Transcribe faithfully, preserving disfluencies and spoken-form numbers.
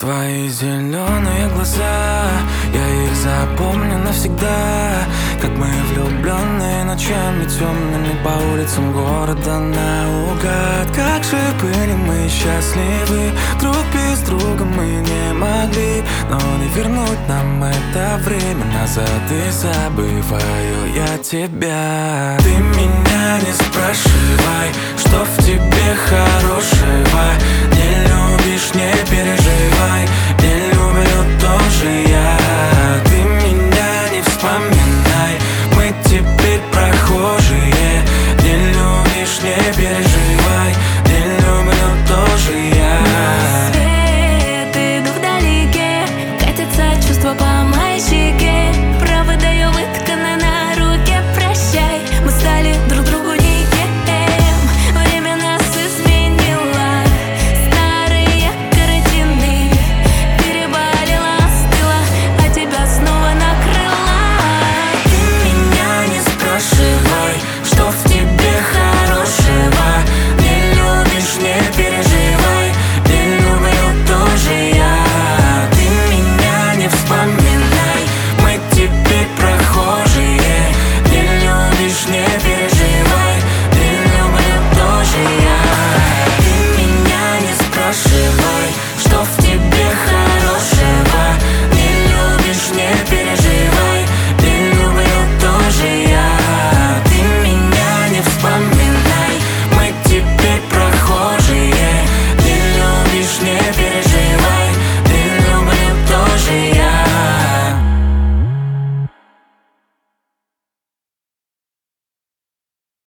Твои зеленые глаза, я их запомню навсегда. Как мы влюбленные ночами темными по улицам города наугад. Как же были мы счастливы, друг без друга мы не могли. Но не вернуть нам это время назад, и забываю я тебя. Ты меня не спрашивай, что в тебе хорошего. Не любишь, не переживай.